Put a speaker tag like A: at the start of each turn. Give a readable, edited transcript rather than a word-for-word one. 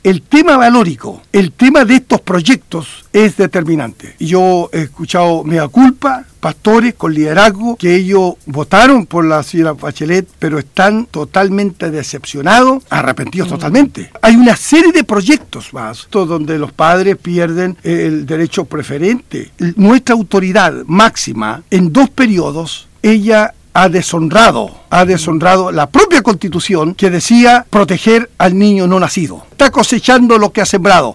A: El tema valórico, el tema de estos proyectos es determinante. Yo he escuchado mea culpa, pastores con liderazgo, que ellos votaron por la señora Bachelet, pero están totalmente decepcionados, arrepentidos totalmente. Hay una serie de proyectos más, donde los padres pierden el derecho preferente. Nuestra autoridad máxima, en 2 periodos, ella ha deshonrado la propia Constitución que decía proteger al niño no nacido. Está cosechando lo que ha sembrado.